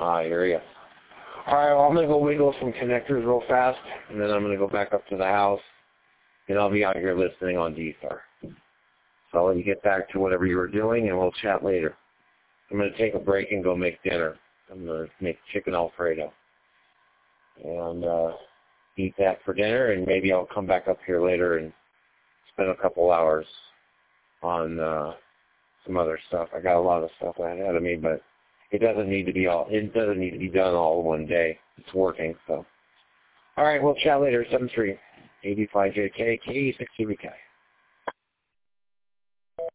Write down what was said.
I hear you. All right, well, I'm going to go wiggle some connectors real fast, and then I'm going to go back up to the house, and I'll be out here listening on DSTAR. So I'll let you get back to whatever you were doing, and we'll chat later. I'm going to take a break and go make dinner. I'm going to make chicken Alfredo. And eat that for dinner, and maybe I'll come back up here later and spend a couple hours on some other stuff. I got a lot of stuff ahead of me, but it doesn't need to be done all in one day. It's working, so. All right, we'll chat later. 73-85JK, K6CBK.